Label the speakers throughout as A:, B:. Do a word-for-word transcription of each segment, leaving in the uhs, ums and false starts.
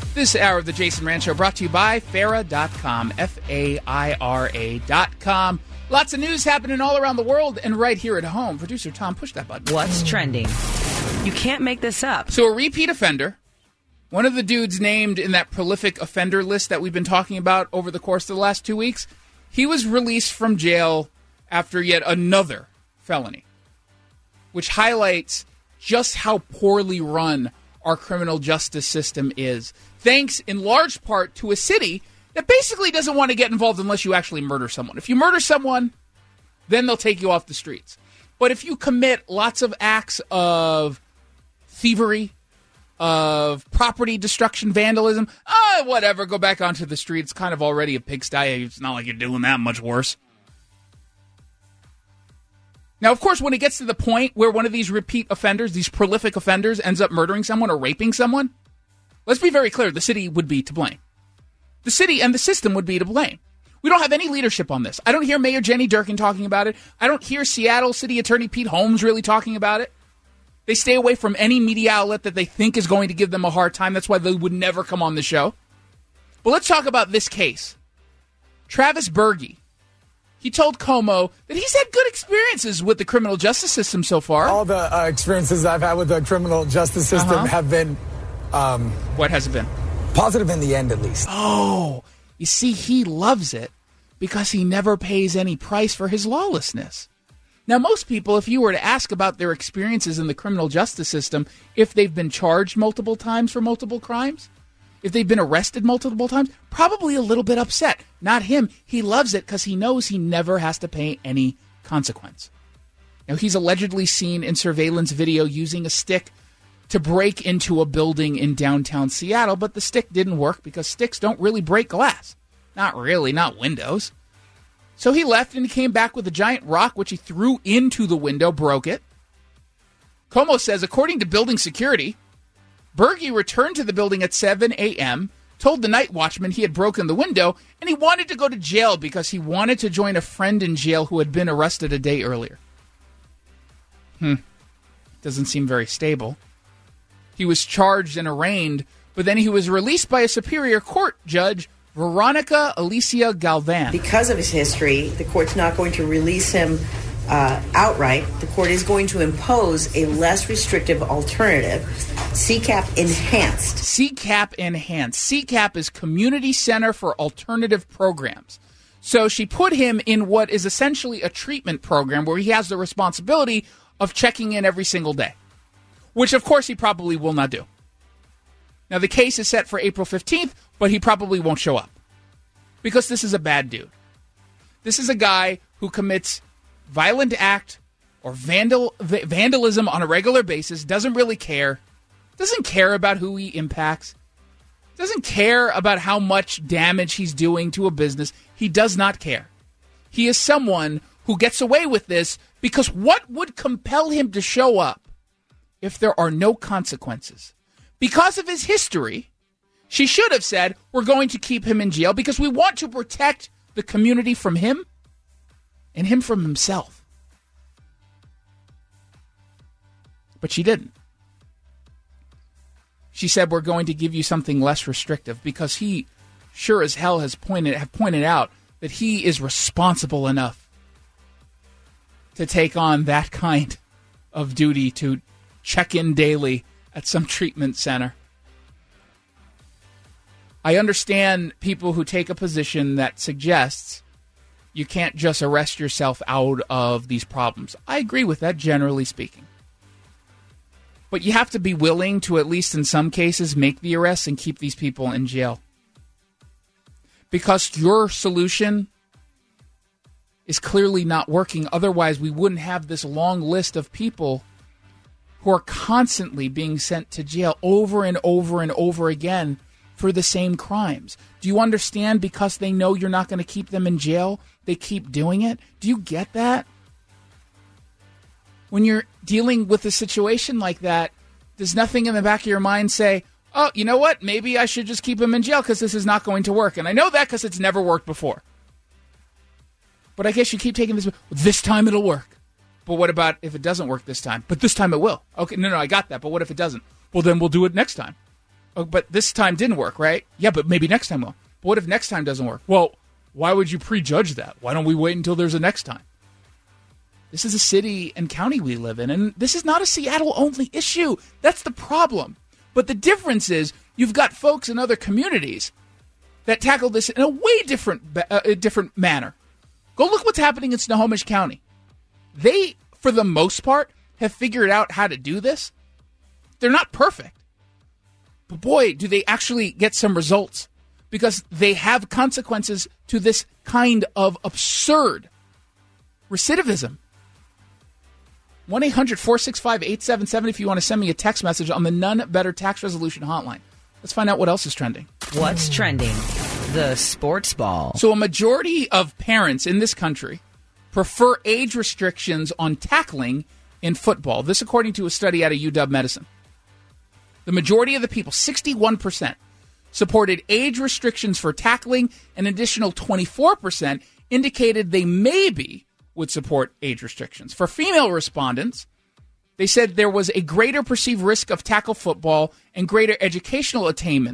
A: This hour of the Jason Rand Show brought to you by Faira dot com, F A I R A dot com. Lots of news happening all around the world and right here at home. Producer Tom, push that button.
B: What's trending? You can't make this up.
A: So a repeat offender, one of the dudes named in that prolific offender list that we've been talking about over the course of the last two weeks, he was released from jail after yet another felony, which highlights just how poorly run our criminal justice system is, thanks in large part to a city that basically doesn't want to get involved unless you actually murder someone. If you murder someone, then they'll take you off the streets. But if you commit lots of acts of thievery, of property destruction, vandalism, ah, whatever, go back onto the street. It's kind of already a pigsty. It's not like you're doing that much worse. Now, of course, when it gets to the point where one of these repeat offenders, these prolific offenders, ends up murdering someone or raping someone, let's be very clear, the city would be to blame. The city and the system would be to blame. We don't have any leadership on this. I don't hear Mayor Jenny Durkan talking about it. I don't hear Seattle City Attorney Pete Holmes really talking about it. They stay away from any media outlet that they think is going to give them a hard time. That's why they would never come on the show. But let's talk about this case. Travis Berge. He told Como that he's had good experiences with the criminal justice system so far.
C: All the uh, experiences I've had with the criminal justice system uh-huh. have been... Um,
A: what has it been?
C: Positive in the end, at least.
A: Oh, you see, he loves it because he never pays any price for his lawlessness. Now, most people, if you were to ask about their experiences in the criminal justice system, if they've been charged multiple times for multiple crimes, if they've been arrested multiple times, probably a little bit upset. Not him. He loves it because he knows he never has to pay any consequence. Now, he's allegedly seen in surveillance video using a stick to break into a building in downtown Seattle, but the stick didn't work because sticks don't really break glass. Not really, not windows. So he left and he came back with a giant rock, which he threw into the window, broke it. Como says, according to building security, Berge returned to the building at seven a.m., told the night watchman he had broken the window, and he wanted to go to jail because he wanted to join a friend in jail who had been arrested a day earlier. Hmm. Doesn't seem very stable. He was charged and arraigned, but then he was released by a Superior Court judge, Veronica Alicia Galvan.
D: Because of his history, the court's not going to release him uh, outright. The court is going to impose a less restrictive alternative, C CAP Enhanced.
A: C CAP Enhanced. C CAP is Community Center for Alternative Programs. So she put him in what is essentially a treatment program where he has the responsibility of checking in every single day, which, of course, he probably will not do. Now, the case is set for April fifteenth, but he probably won't show up because this is a bad dude. This is a guy who commits violent act or vandal v- vandalism on a regular basis, doesn't really care, doesn't care about who he impacts, doesn't care about how much damage he's doing to a business. He does not care. He is someone who gets away with this because what would compel him to show up if there are no consequences? Because of his history, she should have said, we're going to keep him in jail because we want to protect the community from him and him from himself. But she didn't. She said, we're going to give you something less restrictive because he sure as hell has pointed, have pointed out that he is responsible enough to take on that kind of duty to check in daily at some treatment center. I understand people who take a position that suggests you can't just arrest yourself out of these problems. I agree with that, generally speaking. But you have to be willing to, at least in some cases, make the arrests and keep these people in jail. Because your solution is clearly not working. Otherwise, we wouldn't have this long list of people who are constantly being sent to jail over and over and over again for the same crimes. Do you understand? Because they know you're not going to keep them in jail, they keep doing it? Do you get that? When you're dealing with a situation like that, does nothing in the back of your mind say, oh, you know what? Maybe I should just keep him in jail because this is not going to work. And I know that because it's never worked before. But I guess you keep taking this, this time it'll work. But what about if it doesn't work this time? But this time it will. Okay, no, no, I got that. But what if it doesn't? Well, then we'll do it next time. Oh, but this time didn't work, right? Yeah, but maybe next time will. But what if next time doesn't work? Well, why would you prejudge that? Why don't we wait until there's a next time? This is a city and county we live in, and this is not a Seattle-only issue. That's the problem. But the difference is you've got folks in other communities that tackle this in a way different, uh, different manner. Go look what's happening in Snohomish County. They, for the most part, have figured out how to do this. They're not perfect. But boy, do they actually get some results, because they have consequences to this kind of absurd recidivism. one eight hundred four six five eight seven seven if you want to send me a text message on the None Better Tax Resolution Hotline. Let's find out what else is trending.
B: What's trending? The sports ball.
A: So a majority of parents in this country prefer age restrictions on tackling in football. This according to a study out of U W Medicine. The majority of the people, sixty-one percent, supported age restrictions for tackling. An additional twenty-four percent indicated they maybe would support age restrictions. For female respondents, they said there was a greater perceived risk of tackle football and greater educational attainment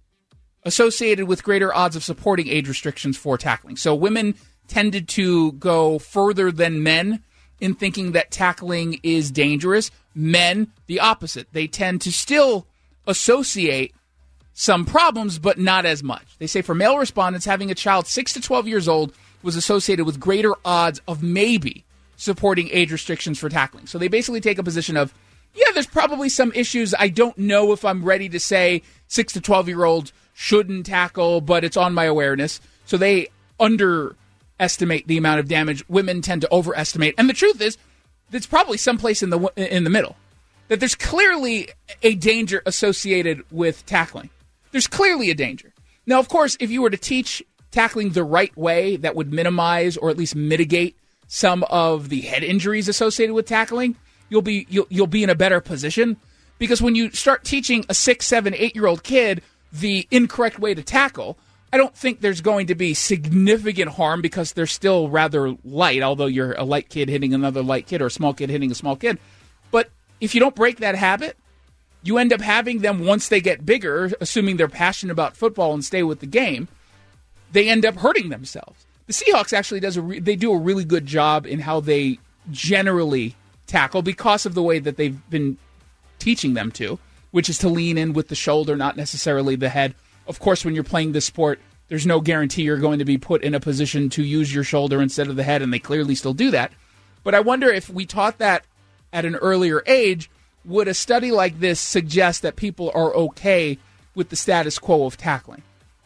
A: associated with greater odds of supporting age restrictions for tackling. So women tended to go further than men in thinking that tackling is dangerous. Men, the opposite. They tend to still associate some problems, but not as much. They say for male respondents, having a child six to twelve years old was associated with greater odds of maybe supporting age restrictions for tackling. So they basically take a position of, yeah, there's probably some issues. I don't know if I'm ready to say six to twelve-year-olds shouldn't tackle, but it's on my awareness. So they underestimate the amount of damage. Women tend to overestimate. And the truth is, it's probably someplace in the in the middle. That there's clearly a danger associated with tackling. There's clearly a danger. Now, of course, if you were to teach tackling the right way, that would minimize or at least mitigate some of the head injuries associated with tackling, you'll be you'll, you'll be in a better position. Because when you start teaching a six, seven, eight-year-old kid the incorrect way to tackle, I don't think there's going to be significant harm because they're still rather light, although you're a light kid hitting another light kid or a small kid hitting a small kid. But if you don't break that habit, you end up having them, once they get bigger, assuming they're passionate about football and stay with the game, they end up hurting themselves. The Seahawks actually does a re- they do a really good job in how they generally tackle because of the way that they've been teaching them to, which is to lean in with the shoulder, not necessarily the head. Of course, when you're playing this sport, there's no guarantee you're going to be put in a position to use your shoulder instead of the head, and they clearly still do that. But I wonder if we taught that at an earlier age, would a study like this suggest that people are okay with the status quo of tackling?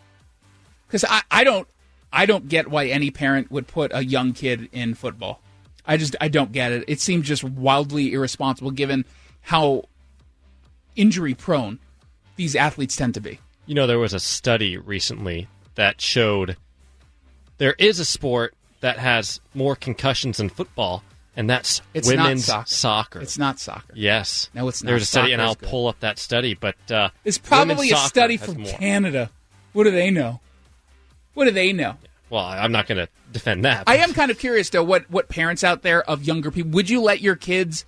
A: Because I, I don't I don't get why any parent would put a young kid in football. I just I don't get it. It seems just wildly irresponsible given how injury-prone these athletes tend to be.
E: You know, there was a study recently that showed there is a sport that has more concussions than football, and that's
A: it's
E: women's
A: not soccer.
E: soccer.
A: It's not soccer.
E: Yes.
A: No, it's not.
E: There's a study,
A: Soccer
E: and I'll
A: good.
E: pull up that study, but uh,
A: it's probably a study from
E: more.
A: Canada. What do they know? What do they know?
E: Well, I'm not going to defend that.
A: I am kind of curious, though, what, what parents out there of younger people, would you let your kids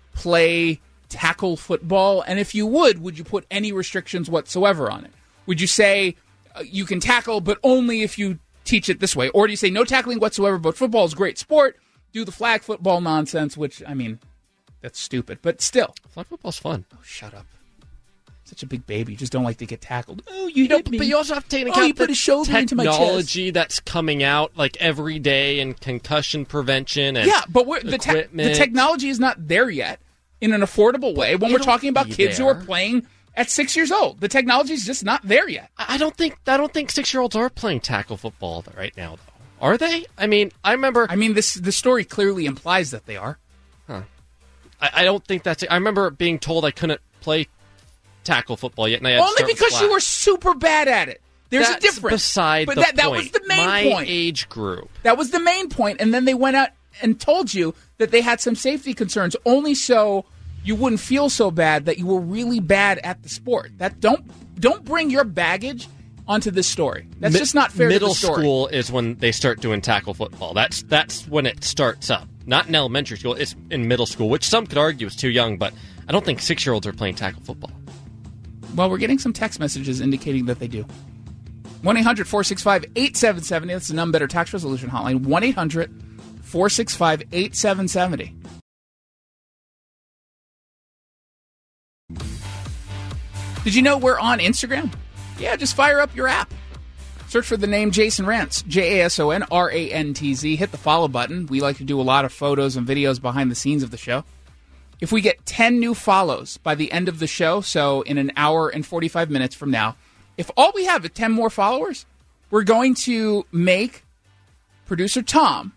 A: play tackle football? And if you would, would you put any restrictions whatsoever on it? Would you say uh, you can tackle, but only if you teach it this way? Or do you say no tackling whatsoever, but football is a great sport, do the flag football nonsense, which, I mean, that's stupid, but still.
E: Flag football's fun.
A: Oh, shut up. Such a big baby. You just don't like to get tackled. Oh, you,
E: you know,
A: hit me.
E: But you also have to take into
A: oh,
E: account
A: you put
E: the
A: a shoulder into my chest.
E: technology that's coming out like every day and concussion prevention and
A: yeah, but we're, the, te-
E: equipment.
A: the technology is not there yet in an affordable way when we're talking about kids
E: there.
A: who are playing at six years old. The technology is just not there yet.
E: I don't think I don't think six-year-olds are playing tackle football right now, though. Are they? I mean, I remember...
A: I mean, this the story clearly implies that they are.
E: Huh. I, I don't think that's... I remember being told I couldn't play tackle football yet, and I had
A: Only because you were super bad at it. There's
E: that's
A: a difference.
E: beside
A: but
E: the
A: that,
E: point.
A: that was the main
E: My
A: point.
E: age group.
A: That was the main point, and then they went out and told you that they had some safety concerns, only so you wouldn't feel so bad that you were really bad at the sport. That don't don't bring your baggage onto this story. That's
E: Mi-
A: just not fair
E: Middle
A: to the story.
E: school is when they start doing tackle football. That's that's when it starts up. Not in elementary school. It's in middle school, which some could argue is too young, but I don't think six-year-olds are playing tackle football.
A: Well, we're getting some text messages indicating that they do. one eight hundred four six five eight seven seven zero. That's the None Better Tax Resolution Hotline. one eight hundred four six five eight seven seven zero. Did you know we're on Instagram? Yeah, just fire up your app. Search for the name Jason Rantz, J A S O N R A N T Z. Hit the follow button. We like to do a lot of photos and videos behind the scenes of the show. If we get ten new follows by the end of the show, so in an hour and forty-five minutes from now, if all we have is ten more followers, we're going to make producer Tom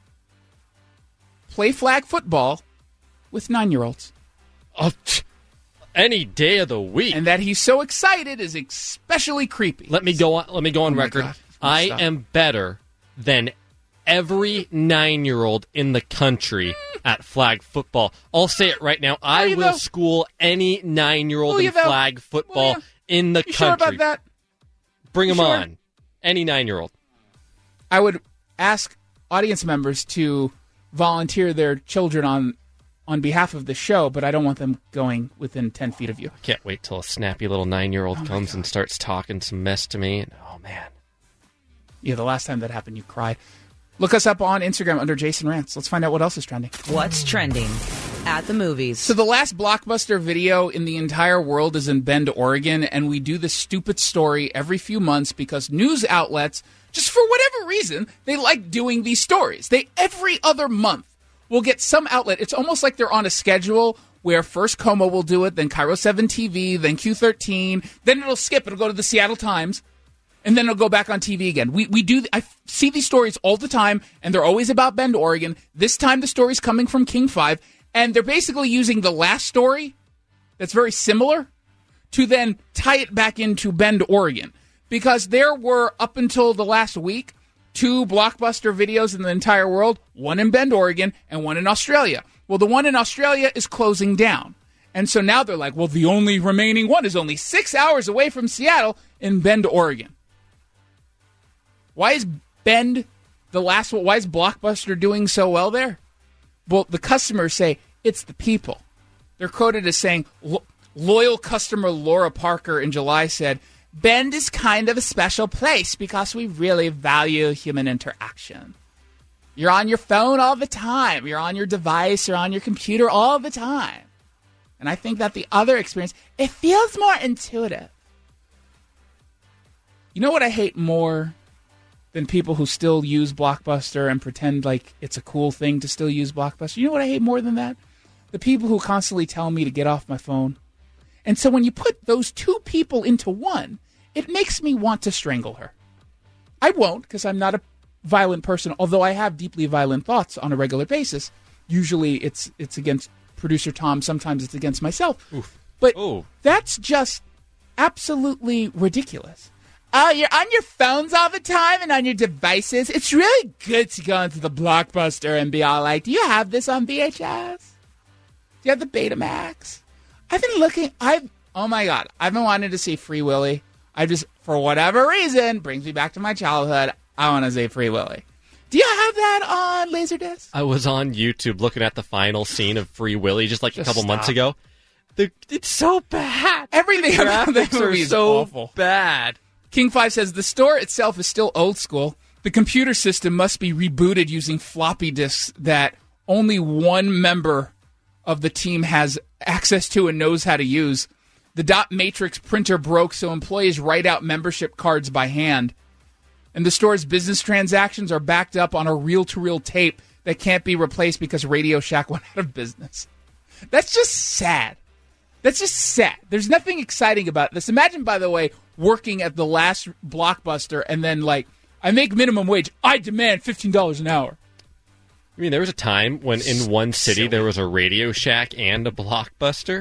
A: play flag football with nine-year-olds.
E: Oh, t- any day of the week.
A: And that he's so excited is especially creepy.
E: Let me go on, let me go on
A: Oh my
E: record.
A: God.
E: I
A: Stop.
E: am better than every nine-year-old in the country at flag football. I'll say it right now. I
A: you
E: will
A: though?
E: school any nine-year-old
A: Will
E: in
A: you though?
E: flag football
A: Will you?
E: in the
A: You
E: country.
A: sure about that?
E: Bring
A: You
E: them
A: sure?
E: on. Any nine-year-old.
A: I would ask audience members to volunteer their children on on behalf of the show, but I don't want them going within ten feet of you.
E: Can't wait till a snappy little nine-year-old
A: Oh my
E: comes
A: God.
E: and starts talking some mess to me. And, oh, man.
A: Yeah, the last time that happened, you cried. Look us up on Instagram under Jason Rantz. Let's find out what else is trending.
B: What's trending at the movies?
A: So the last blockbuster video in the entire world is in Bend, Oregon, and we do this stupid story every few months because news outlets, just for whatever reason, they like doing these stories. They every other month will get some outlet. It's almost like they're on a schedule where first Como will do it, then Cairo seven T V, then Q thirteen, then it'll skip. It'll go to the Seattle Times. And then it'll go back on T V again. We we do. I see these stories all the time, and they're always about Bend, Oregon. This time, the story's coming from King five, and they're basically using the last story that's very similar to then tie it back into Bend, Oregon, because there were up until the last week two blockbuster videos in the entire world, one in Bend, Oregon, and one in Australia. Well, the one in Australia is closing down. And so now they're like, well, the only remaining one is only six hours away from Seattle in Bend, Oregon. Why is Bend the last one? Why is Blockbuster doing so well there? Well, the customers say it's the people. They're quoted as saying, Lo- loyal customer Laura Parker in July said, Bend is kind of a special place because we really value human interaction. You're on your phone all the time. You're on your device. You're on your computer all the time. And I think that the other experience, it feels more intuitive. You know what I hate more than people who still use Blockbuster and pretend like it's a cool thing to still use Blockbuster? You know what I hate more than that? The people who constantly tell me to get off my phone. And so when you put those two people into one, it makes me want to strangle her. I won't, because I'm not a violent person, although I have deeply violent thoughts on a regular basis. Usually it's it's against producer Tom. Sometimes it's against myself.
E: Oof.
A: But
E: Ooh.
A: that's just absolutely ridiculous. Oh, you're on your phones all the time and on your devices. It's really good to go into the Blockbuster and be all like, do you have this on V H S? Do you have the Betamax? I've been looking, I've, oh my God, I've been wanting to see Free Willy. I just, for whatever reason, brings me back to my childhood. I want to see Free Willy. Do you have that on Laserdisc?
E: I was on YouTube looking at the final scene of Free Willy just like
A: Just
E: a couple months
A: stop.
E: ago. The, it's so bad.
A: Everything
E: The
A: about that
E: graphics
A: movie
E: are
A: is
E: so
A: awful.
E: bad.
A: King five says, the store itself is still old school. The computer system must be rebooted using floppy disks that only one member of the team has access to and knows how to use. The dot matrix printer broke, so employees write out membership cards by hand. And the store's business transactions are backed up on a reel-to-reel tape that can't be replaced because Radio Shack went out of business. That's just sad. That's just sad. There's nothing exciting about this. Imagine, by the way, working at the last Blockbuster and then, like, I make minimum wage. I demand fifteen dollars an hour.
E: I mean, there was a time when in one city
A: Silly.
E: there was a Radio Shack and a Blockbuster.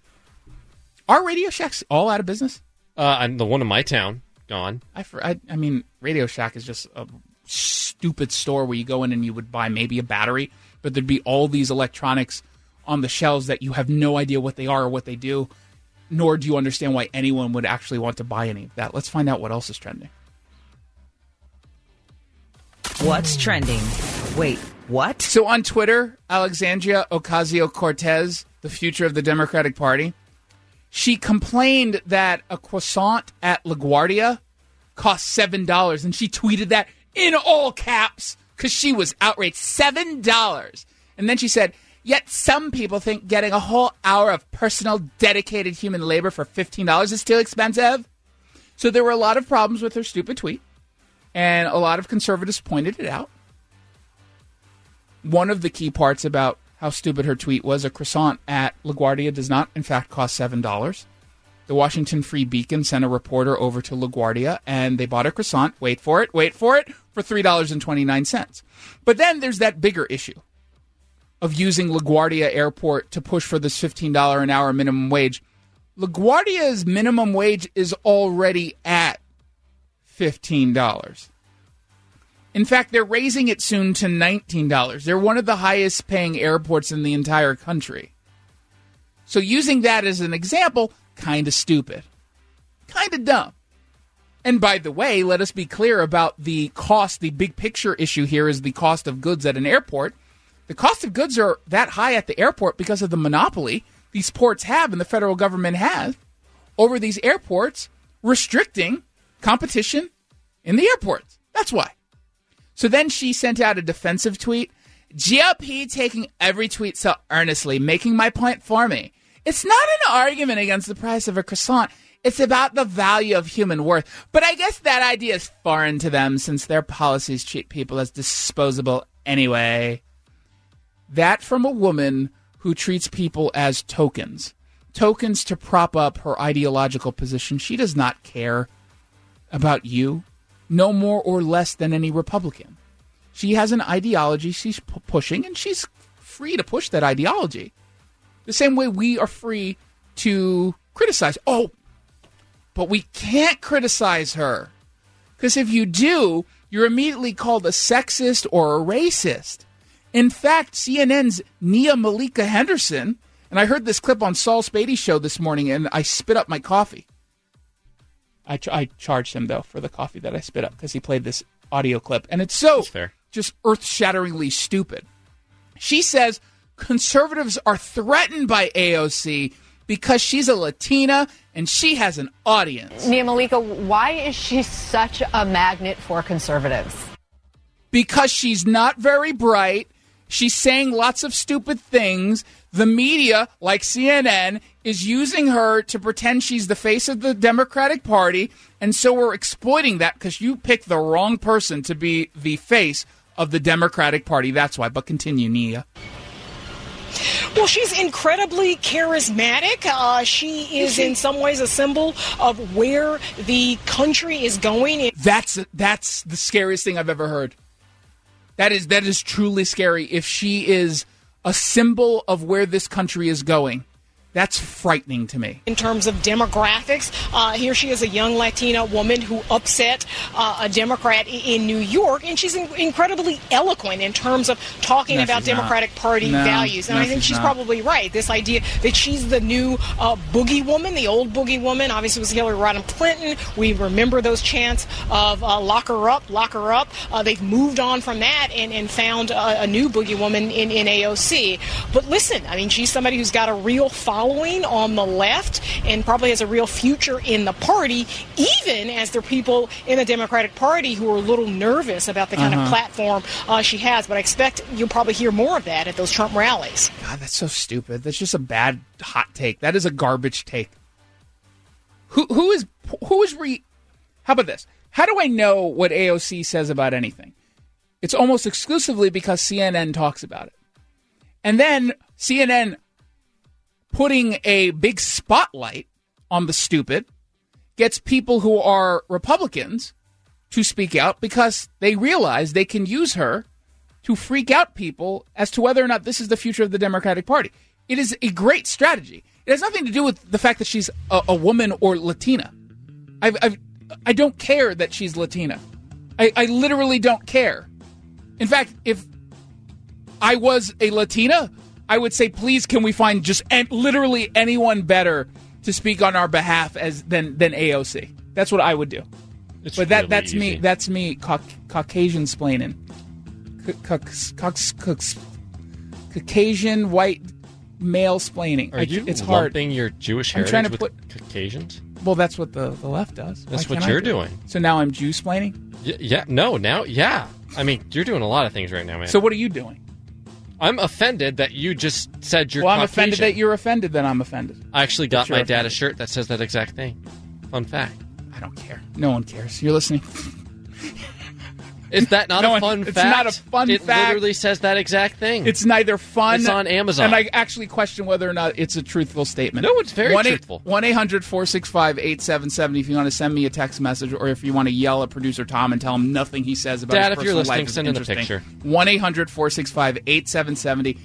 A: Are Radio Shacks all out of business?
E: Uh, and the one in my town, gone.
A: I, for, I, I mean, Radio Shack is just a stupid store where you go in and you would buy maybe a battery, but there'd be all these electronics on the shelves that you have no idea what they are or what they do, nor do you understand why anyone would actually want to buy any of that. Let's find out what else is trending.
B: What's trending? Wait, what?
A: So on Twitter, Alexandria Ocasio-Cortez, the future of the Democratic Party, She complained that a croissant at LaGuardia cost seven dollars, and she tweeted that in all caps because she was outraged. seven dollars. And then she said, yet some people think getting a whole hour of personal, dedicated human labor for fifteen dollars is too expensive. So there were a lot of problems with her stupid tweet, and a lot of conservatives pointed it out. One of the key parts about how stupid her tweet was, a croissant at LaGuardia does not, in fact, cost seven dollars. The Washington Free Beacon sent a reporter over to LaGuardia, and they bought a croissant, wait for it, wait for it, for three dollars and twenty-nine cents. But then there's that bigger issue of using LaGuardia Airport to push for this fifteen dollars an hour minimum wage. LaGuardia's minimum wage is already at fifteen dollars. In fact, they're raising it soon to nineteen dollars. They're one of the highest paying airports in the entire country. So using that as an example, kind of stupid. Kind of dumb. And by the way, let us be clear about the cost. The big picture issue here is the cost of goods at an airport. The cost of goods are that high at the airport because of the monopoly these ports have and the federal government has over these airports, restricting competition in the airports. That's why. So then she sent out a defensive tweet. G O P taking every tweet so earnestly, making my point for me. It's not an argument against the price of a croissant. It's about the value of human worth. But I guess that idea is foreign to them since their policies treat people as disposable anyway. That from a woman who treats people as tokens. Tokens to prop up her ideological position. She does not care about you, no more or less than any Republican. She has an ideology she's p- pushing, and she's free to push that ideology. The same way we are free to criticize. Oh, but we can't criticize her. Because if you do, you're immediately called a sexist or a racist. In fact, C N N's Nia Malika Henderson, and I heard this clip on Saul Spady's show this morning, and I spit up my coffee. I, ch- I charged him, though, for the coffee that I spit up because he played this audio clip. And it's so just earth-shatteringly stupid. She says conservatives are threatened by A O C because she's a Latina and she has an audience.
F: Nia Malika, why is she such a magnet for conservatives?
A: Because she's not very bright. She's saying lots of stupid things. The media, like C N N, is using her to pretend she's the face of the Democratic Party, and so we're exploiting that because you picked the wrong person to be the face of the Democratic Party. That's why. But continue, Nia.
G: Well, she's incredibly charismatic. Uh, she is in some ways a symbol of where the country is going.
A: That's that's the scariest thing I've ever heard. That is that is truly scary. If she is a symbol of where this country is going, that's frightening to me.
G: In terms of demographics, uh, here she is, a young Latina woman who upset uh, a Democrat in New York, and she's in- incredibly eloquent in terms of talking
A: no,
G: about Democratic not. Party
A: no,
G: values. And
A: no,
G: I think she's, she's
A: not.
G: probably right. This idea that she's the new uh, boogie woman, the old boogie woman, obviously was Hillary Rodham Clinton. We remember those chants of uh, lock her up, lock her up. Uh, they've moved on from that and, and found a, a new boogie woman in, in A O C. But listen, I mean, she's somebody who's got a real following on the left and probably has a real future in the party, even as there are people in the Democratic Party who are a little nervous about the kind uh-huh. of platform uh, she has. But I expect you'll probably hear more of that at those Trump rallies.
A: God, that's so stupid. That's just a bad hot take. That is a garbage take. Who who is who is re? How about this? How do I know what A O C says about anything? It's almost exclusively because C N N talks about it, and then C N N putting a big spotlight on the stupid gets people who are Republicans to speak out because they realize they can use her to freak out people as to whether or not this is the future of the Democratic Party. It is a great strategy. It has nothing to do with the fact that she's a, a woman or Latina. I've, I've, I don't care that she's Latina. I, I literally don't care. In fact, if I was a Latina, I would say, please, can we find just an, literally anyone better to speak on our behalf as than than A O C? That's what I would do.
E: It's
A: but that
E: really
A: that's
E: easy.
A: me. That's me. Ca- Caucasian splaining. C- c- c- c- Caucasian white male-splaining.
E: Are
A: I,
E: you
A: it's hard.
E: lumping your Jewish
A: I'm
E: heritage
A: trying to
E: with
A: put-
E: Caucasians?
A: Well, that's what the, the left does.
E: That's
A: Why
E: what
A: can't I
E: you're
A: do it?
E: doing.
A: So now I'm Jew-splaining?
E: Y- yeah, no, now, yeah. I mean, you're doing a lot of things right now, man.
A: So what are you doing?
E: I'm offended that you just said you're
A: Well, I'm
E: Caucasian.
A: offended that you're offended that I'm offended.
E: I actually got
A: you're
E: my dad a
A: offended.
E: shirt that says that exact thing. Fun fact.
A: I don't care. No one cares. You're listening.
E: Is that not
A: No,
E: a fun
A: it's
E: fact?
A: not a fun
E: it
A: fact.
E: It literally says that exact thing.
A: It's neither fun.
E: It's on Amazon.
A: And I actually question whether or not it's a truthful statement.
E: No, it's very truthful.
A: one eight hundred four six five eight seven seven zero if you want to send me a text message or if you want to yell at producer Tom and tell him nothing he says about
E: Dad,
A: his
E: if you're
A: personal
E: listening,
A: life is
E: send in a
A: interesting.
E: picture.
A: one eight hundred four six five eight seven seven zero.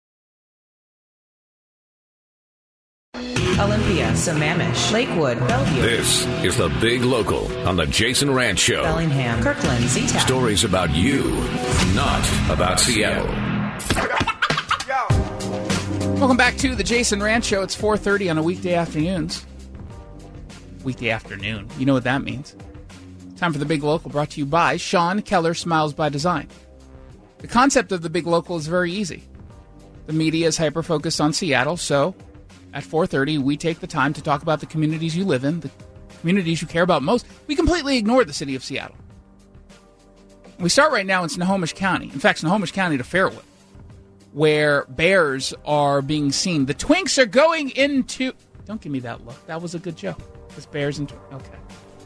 B: Olympia, Sammamish, Lakewood, Bellevue,
H: This is the Big Local on the Jason Ranch Show.
B: Bellingham, Kirkland, Z-Town.
H: Stories about you, not about Seattle.
A: Welcome back to the Jason Ranch Show. It's four thirty on a weekday afternoons. Weekday afternoon. You know what that means. Time for the Big Local, brought to you by Sean Keller Smiles by Design. The concept of the Big Local is very easy. The media is hyper-focused on Seattle, so at four thirty, we take the time to talk about the communities you live in, the communities you care about most. We completely ignore the city of Seattle. We start right now in Snohomish County. In fact, Snohomish County to Fairwood, where bears are being seen. The Twinks are going into... Don't give me that look. That was a good joke. This bears and... Tw- okay.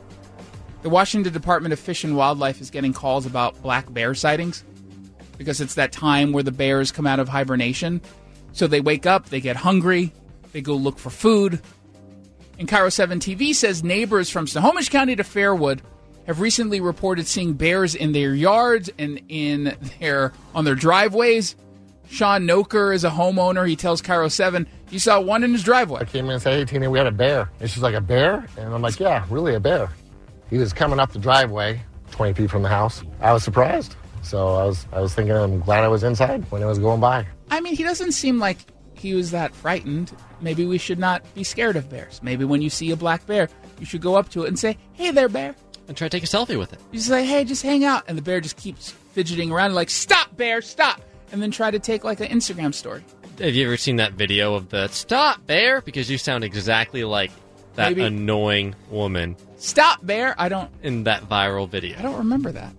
A: The Washington Department of Fish and Wildlife is getting calls about black bear sightings because it's that time where the bears come out of hibernation. So they wake up, they get hungry, they go look for food. And Cairo seven T V says neighbors from Snohomish County to Fairwood have recently reported seeing bears in their yards and in their on their driveways. Sean Noker is a homeowner. He tells Cairo seven he saw one in his driveway.
I: I came in and said, hey, Tina, we had a bear. And she's like, a bear? And I'm like, yeah, really a bear. He was coming up the driveway, twenty feet from the house. I was surprised. So I was I was thinking I'm glad I was inside when it was going by.
A: I mean, he doesn't seem like he was that frightened. Maybe we should not be scared of bears. Maybe when you see a black bear, you should go up to it and say, hey there, bear.
E: And try to take a selfie with it.
A: You just say, hey, just hang out. And the bear just keeps fidgeting around like, stop, bear, stop. And then try to take like an Instagram story.
E: Have you ever seen that video of the stop bear? Because you sound exactly like that
A: Maybe.
E: annoying woman
A: Stop, bear. I don't...
E: in that viral video.
A: I don't remember that.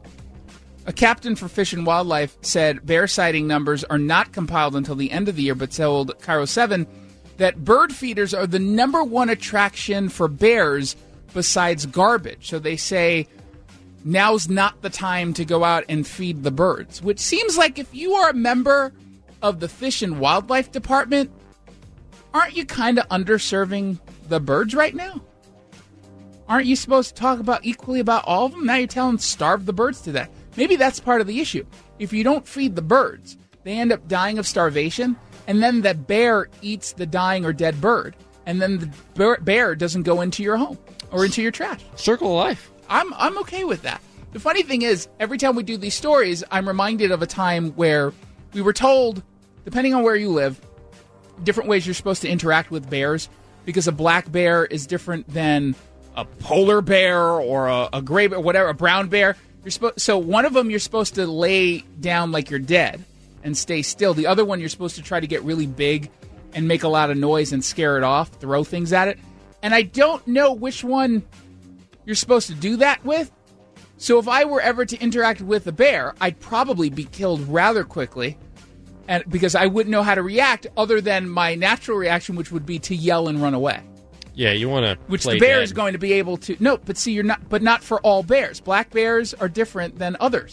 A: A captain for Fish and Wildlife said bear sighting numbers are not compiled until the end of the year, but told Cairo seven that bird feeders are the number one attraction for bears besides garbage. So they say now's not the time to go out and feed the birds, which seems like if you are a member of the Fish and Wildlife Department, aren't you kind of underserving the birds right now? Aren't you supposed to talk about equally about all of them? Now you're telling them to starve the birds to death. Maybe that's part of the issue. If you don't feed the birds, they end up dying of starvation, and then the bear eats the dying or dead bird, and then the bear, bear doesn't go into your home or into your trash.
E: Circle of life.
A: I'm I'm okay with that. The funny thing is, every time we do these stories, I'm reminded of a time where we were told, depending on where you live, different ways you're supposed to interact with bears, because a black bear is different than a polar bear or a, a gray bear, whatever, a brown bear. You're supposed so one of them you're supposed to lay down like you're dead and stay still. The other one you're supposed to try to get really big and make a lot of noise and scare it off, throw things at it. And I don't know which one you're supposed to do that with. So if I were ever to interact with a bear, I'd probably be killed rather quickly, and because I wouldn't know how to react other than my natural reaction, which would be to yell and run away.
E: Yeah, you want to
A: Which
E: play
A: the bear
E: dead.
A: is going to be able to. No, but see, you're not. But not for all bears. Black bears are different than others.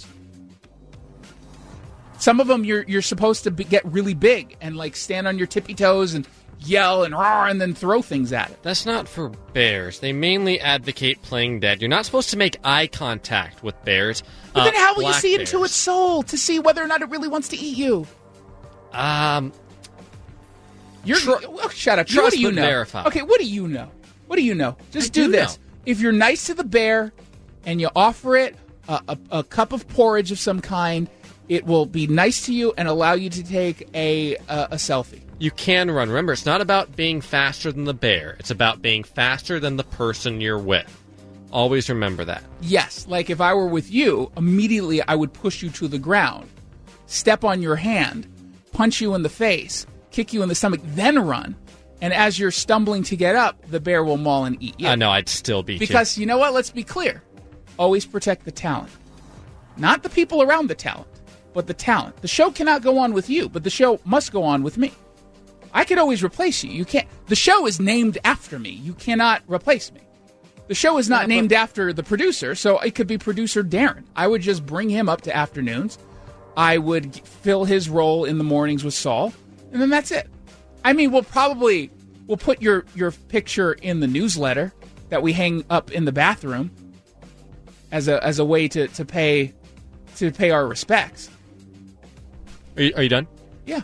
A: Some of them you're you're supposed to be, get really big and like stand on your tippy toes and yell and roar and then throw things at it.
E: That's not for bears. They mainly advocate playing dead. You're not supposed to make eye contact with bears.
A: But
E: Uh,
A: then how will you
E: black
A: see
E: bears.
A: into its soul to see whether or not it really wants to eat you?
E: Um,
A: You're
E: Tru-
A: well, shut up.
E: trust
A: What do you
E: but
A: know?
E: verify.
A: Okay, what do you know? What do you know? Just
E: I
A: do,
E: do
A: this.
E: know.
A: If you're nice to the bear and you offer it a, a, a cup of porridge of some kind, it will be nice to you and allow you to take a a, a selfie.
E: you can run. Remember, it's not about being faster than the bear. It's about being faster than the person you're with. Always remember that.
A: Yes, like if I were with you, immediately I would push you to the ground, step on your hand, punch you in the face, kick you in the stomach, then run. And as you're stumbling to get up, the bear will maul and eat you.
E: I know, I'd still beat you.
A: Because, you know what? Let's be clear. Always protect the talent. Not the people around the talent, but the talent. The show cannot go on with you, but the show must go on with me. I could always replace you. You can't. The show is named after me. You cannot replace me. The show is not yeah, named after the producer, so it could be producer Darren. I would just bring him up to afternoons. I would fill his role in the mornings with Saul, and then that's it. I mean, we'll probably we'll put your, your picture in the newsletter that we hang up in the bathroom as a as a way to, to pay to pay our respects.
E: Are you, are you done?
A: Yeah.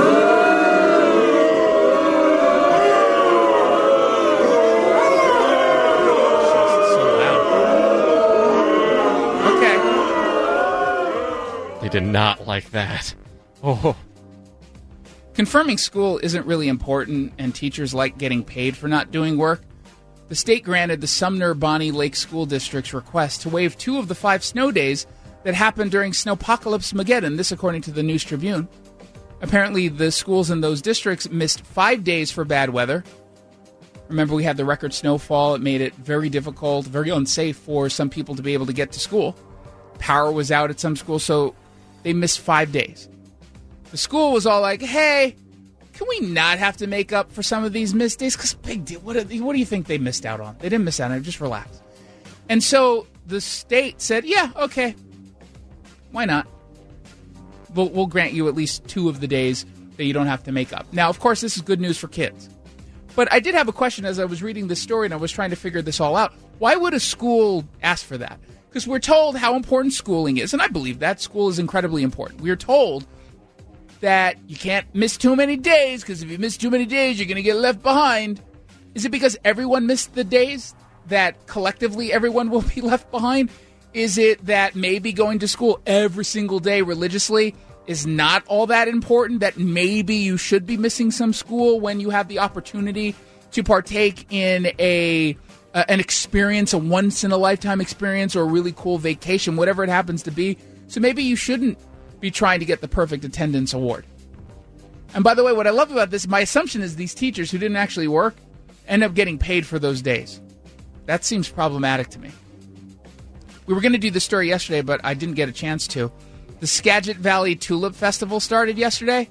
E: They did not like that. Oh.
A: Confirming school isn't really important, and teachers like getting paid for not doing work. The state granted the Sumner Bonnie Lake School District's request to waive two of the five snow days that happened during Snowpocalypse Mageddon, this according to the News Tribune. Apparently, the schools in those districts missed five days for bad weather. Remember, we had the record snowfall. It made it very difficult, very unsafe for some people to be able to get to school. Power was out at some schools, so they missed five days. The school was all like, hey, can we not have to make up for some of these missed days? Because big deal. What, what do you think they missed out on? They didn't miss out on it. Just relax. And so the state said, yeah, okay. Why not? We'll, we'll grant you at least two of the days that you don't have to make up. Now, of course, this is good news for kids. But I did have a question as I was reading this story and I was trying to figure this all out. Why would a school ask for that? Because we're told how important schooling is, and I believe that. School is incredibly important. We are told that you can't miss too many days, because if you miss too many days, you're going to get left behind. Is it because everyone missed the days that collectively everyone will be left behind? Is it that maybe going to school every single day religiously is not all that important, that maybe you should be missing some school when you have the opportunity to partake in a... Uh, an experience, a once-in-a-lifetime experience, or a really cool vacation, whatever it happens to be. So maybe you shouldn't be trying to get the perfect attendance award. And by the way, what I love about this, my assumption is these teachers who didn't actually work end up getting paid for those days. That seems problematic to me. We were going to do this story yesterday, but I didn't get a chance to. The Skagit Valley Tulip Festival started yesterday.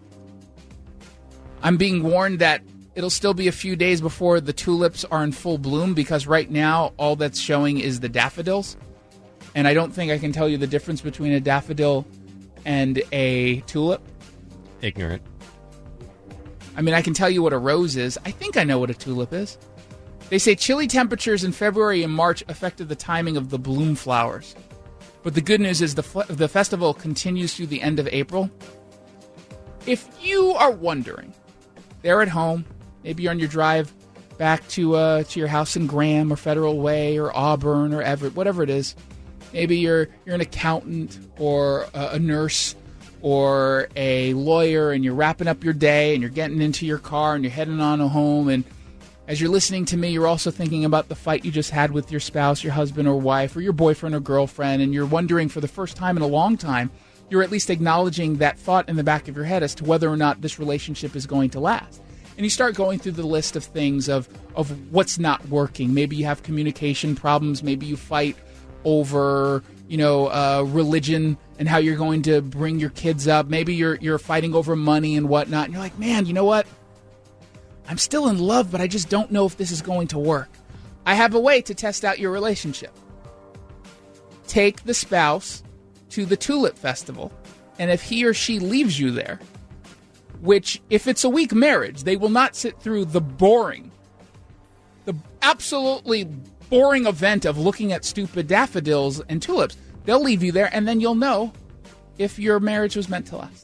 A: I'm being warned that it'll still be a few days before the tulips are in full bloom, because right now all that's showing is the daffodils. And I don't think I can tell you the difference between a daffodil and a tulip.
E: Ignorant.
A: I mean, I can tell you what a rose is. I think I know what a tulip is. They say chilly temperatures in February and March affected the timing of the bloom flowers. But the good news is the, f- the festival continues through the end of April. If you are wondering, they're at home, maybe you're on your drive back to uh, to your house in Graham or Federal Way or Auburn or Everett, whatever it is. Maybe you're you're an accountant or a, a nurse or a lawyer, and you're wrapping up your day and you're getting into your car and you're heading on home. And as you're listening to me, you're also thinking about the fight you just had with your spouse, your husband or wife, or your boyfriend or girlfriend, and you're wondering for the first time in a long time, you're at least acknowledging that thought in the back of your head as to whether or not this relationship is going to last. And you start going through the list of things of, of what's not working. Maybe you have communication problems. Maybe you fight over, you know, uh, religion and how you're going to bring your kids up. Maybe you're you're fighting over money and whatnot. And you're like, man, you know what? I'm still in love, but I just don't know if this is going to work. I have a way to test out your relationship. Take the spouse to the Tulip Festival, and if he or she leaves you there, which, if it's a weak marriage, they will not sit through the boring, the absolutely boring event of looking at stupid daffodils and tulips. They'll leave you there, and then you'll know if your marriage was meant to last.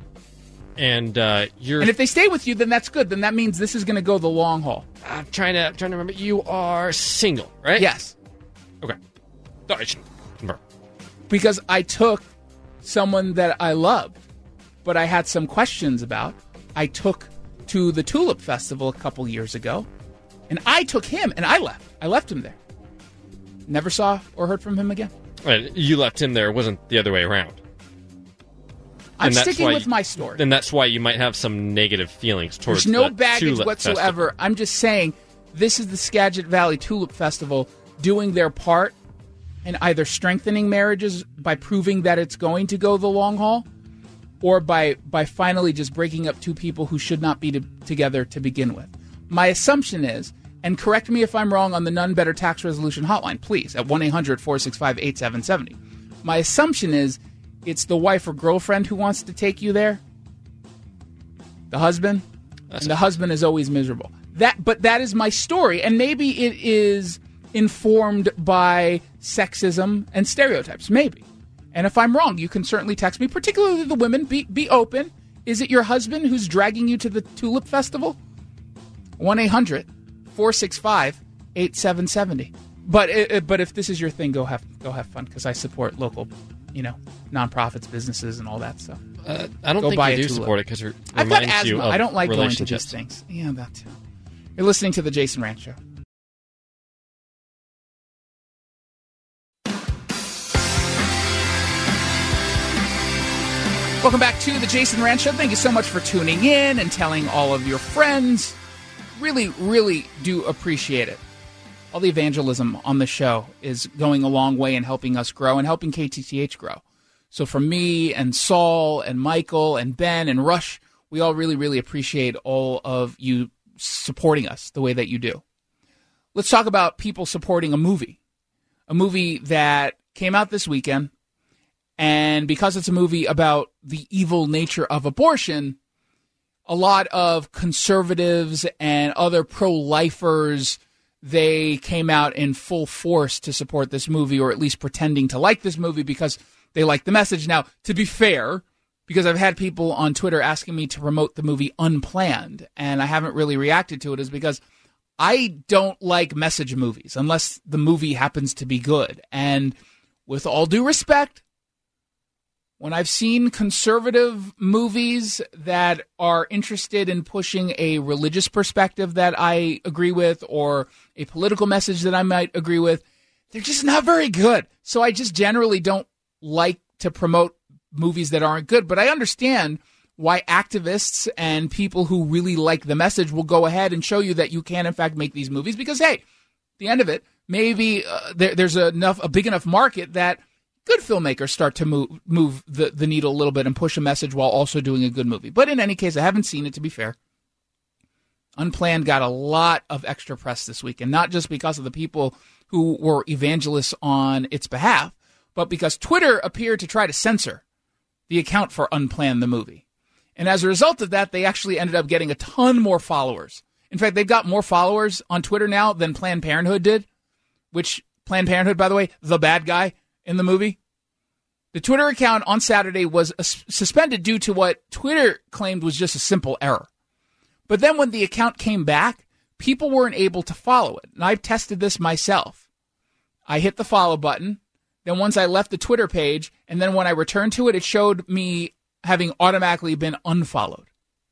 E: And uh, you're
A: and if they stay with you, then that's good. Then that means this is going to go the long haul.
E: I'm trying to I'm trying to remember. You are single, right?
A: Yes.
E: Okay. Thought I should confirm.
A: Because I took someone that I loved, but I had some questions about. I took to the Tulip Festival a couple years ago, and I took him, and I left. I left him there. Never saw or heard from him again.
E: And you left him there. It wasn't the other way around.
A: I'm
E: that's
A: sticking
E: why
A: with
E: you-
A: my story.
E: And that's why you might have some negative feelings towards
A: There's no
E: the
A: baggage
E: Tulip
A: whatsoever.
E: Festival.
A: I'm just saying this is the Skagit Valley Tulip Festival doing their part in either strengthening marriages by proving that it's going to go the long haul, or by by finally just breaking up two people who should not be to, together to begin with. My assumption is, and correct me if I'm wrong on the None Better Tax Resolution Hotline, please, at one eight hundred four six five eight seven seven zero. My assumption is it's the wife or girlfriend who wants to take you there, the husband, That's and the husband is always miserable. That, but that is my story, and maybe it is informed by sexism and stereotypes, maybe. And if I'm wrong, you can certainly text me, particularly the women. Be be open. Is it your husband who's dragging you to the Tulip Festival? one eight hundred four six five eight seven seven zero. But uh, but if this is your thing, go have go have fun, because I support local, you know, nonprofits, businesses, and all that stuff.
E: Uh, I don't
A: Go
E: think
A: buy
E: you
A: a
E: do
A: tulip.
E: support it because it
A: I've got
E: reminds you
A: asthma.
E: of
A: I don't like going to
E: relationships.
A: these things. Yeah, that too. You're listening to the Jason Rand Show. Welcome back to the Jason Rand Show. Thank you so much for tuning in and telling all of your friends. Really, really do appreciate it. All the evangelism on the show is going a long way in helping us grow and helping K T T H grow. So for me and Saul and Michael and Ben and Rush, we all really, really appreciate all of you supporting us the way that you do. Let's talk about people supporting a movie. A movie that came out this weekend. And because it's a movie about the evil nature of abortion, a lot of conservatives and other pro-lifers, they came out in full force to support this movie, or at least pretending to like this movie because they like the message. Now, to be fair, because I've had people on Twitter asking me to promote the movie Unplanned, and I haven't really reacted to it, is because I don't like message movies unless the movie happens to be good. And with all due respect, when I've seen conservative movies that are interested in pushing a religious perspective that I agree with, or a political message that I might agree with, they're just not very good. So I just generally don't like to promote movies that aren't good. But I understand why activists and people who really like the message will go ahead and show you that you can, in fact, make these movies. Because, hey, at the end of it, maybe uh, there, there's enough a big enough market that good filmmakers start to move move the, the needle a little bit and push a message while also doing a good movie. But in any case, I haven't seen it, to be fair. Unplanned got a lot of extra press this week, and not just because of the people who were evangelists on its behalf, but because Twitter appeared to try to censor the account for Unplanned, the movie. And as a result of that, they actually ended up getting a ton more followers. In fact, they've got more followers on Twitter now than Planned Parenthood did, which Planned Parenthood, by the way, the bad guy in the movie. The Twitter account on Saturday was uh, suspended due to what Twitter claimed was just a simple error. But then when the account came back, people weren't able to follow it. And I've tested this myself. I hit the follow button. Then once I left the Twitter page, and then when I returned to it, it showed me having automatically been unfollowed.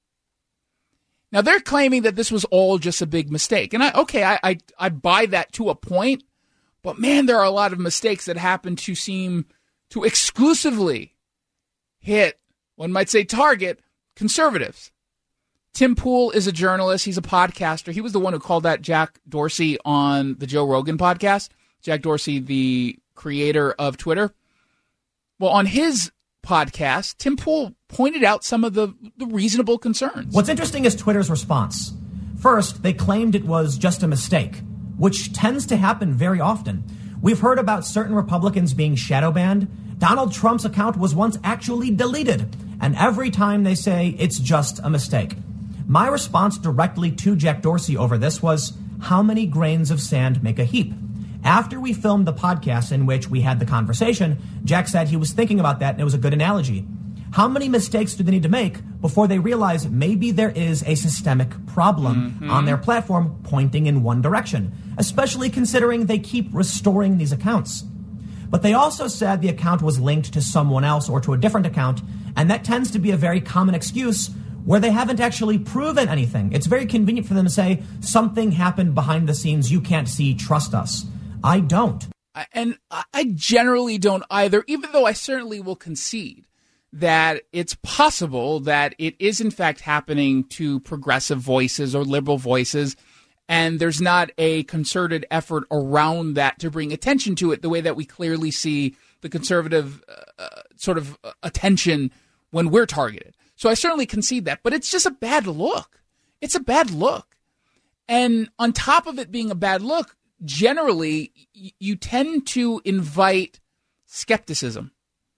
A: Now, they're claiming that this was all just a big mistake. And I, okay, I, I, I buy that to a point. But man, there are a lot of mistakes that happen to seem to exclusively hit, one might say target, conservatives. Tim Pool is a journalist. He's a podcaster. He was the one who called that Jack Dorsey on the Joe Rogan podcast. Jack Dorsey, the creator of Twitter. Well, on his podcast, Tim Pool pointed out some of the, the reasonable concerns.
J: What's interesting is Twitter's response. First, they claimed it was just a mistake, which tends to happen very often. We've heard about certain Republicans being shadow banned. Donald Trump's account was once actually deleted, and every time they say it's just a mistake. My response directly to Jack Dorsey over this was, how many grains of sand make a heap? After we filmed the podcast in which we had the conversation, Jack said he was thinking about that and it was a good analogy. How many mistakes do they need to make before they realize maybe there is a systemic problem mm-hmm. on their platform pointing in one direction, especially considering they keep restoring these accounts? But they also said the account was linked to someone else or to a different account, and that tends to be a very common excuse where they haven't actually proven anything. It's very convenient for them to say, something happened behind the scenes you can't see, trust us. I don't.
A: And I generally don't either, even though I certainly will concede that it's possible that it is in fact happening to progressive voices or liberal voices, and there's not a concerted effort around that to bring attention to it the way that we clearly see the conservative uh, sort of attention when we're targeted. So I certainly concede that, but it's just a bad look. It's a bad look. And on top of it being a bad look, generally y- you tend to invite skepticism.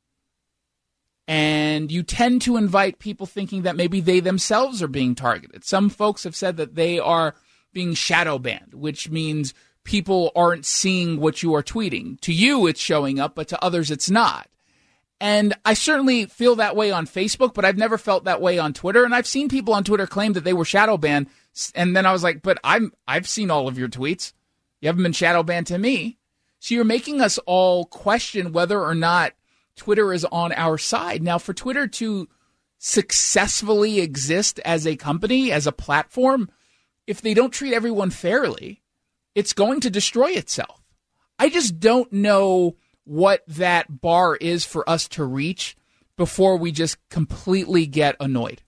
A: And you tend to invite people thinking that maybe they themselves are being targeted. Some folks have said that they are being shadow banned, which means people aren't seeing what you are tweeting. To you, it's showing up, but to others, it's not. And I certainly feel that way on Facebook, but I've never felt that way on Twitter. And I've seen people on Twitter claim that they were shadow banned. And then I was like, but I'm, I've seen all of your tweets. You haven't been shadow banned to me. So you're making us all question whether or not Twitter is on our side. Now, for Twitter to successfully exist as a company, as a platform, if they don't treat everyone fairly, it's going to destroy itself. I just don't know what that bar is for us to reach before we just completely get annoyed.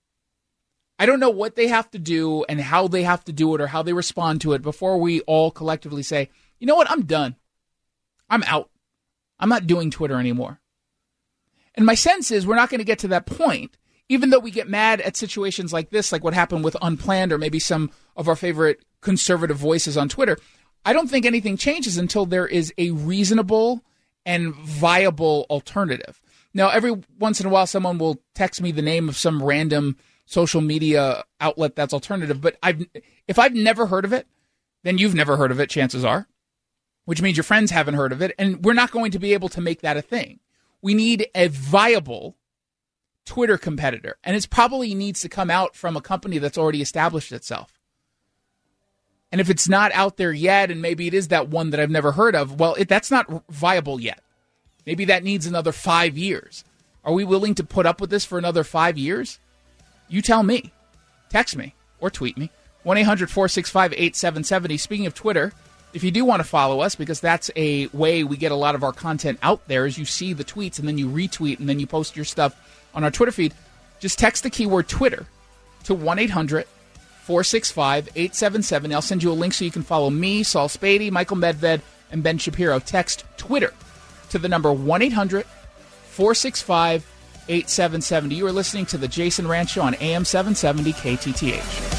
A: I don't know what they have to do and how they have to do it or how they respond to it before we all collectively say, you know what, I'm done. I'm out. I'm not doing Twitter anymore. And my sense is we're not going to get to that point, even though we get mad at situations like this, like what happened with Unplanned or maybe some of our favorite conservative voices on Twitter. I don't think anything changes until there is a reasonable and viable alternative. Now, every once in a while, someone will text me the name of some random social media outlet that's alternative, but I've if I've never heard of it, then you've never heard of it, chances are, which means your friends haven't heard of it, and we're not going to be able to make that a thing. We need a viable Twitter competitor, and it probably needs to come out from a company that's already established itself. And if it's not out there yet, and maybe it is that one that I've never heard of, well, it, that's not viable yet. Maybe that needs another five years. Are we willing to put up with this for another five years? You tell me. Text me or tweet me. one eight hundred four six five eight seven seven zero. Speaking of Twitter, if you do want to follow us, because that's a way we get a lot of our content out there, is you see the tweets and then you retweet and then you post your stuff on our Twitter feed, just text the keyword Twitter to one eight hundred four six five eight seven seven zero. I'll send you a link so you can follow me, Saul Spady, Michael Medved, and Ben Shapiro. Text Twitter to the number one eight hundred four six five eight seven seven zero. You are listening to the Jason Ranch Show on A M seven seventy K T T H.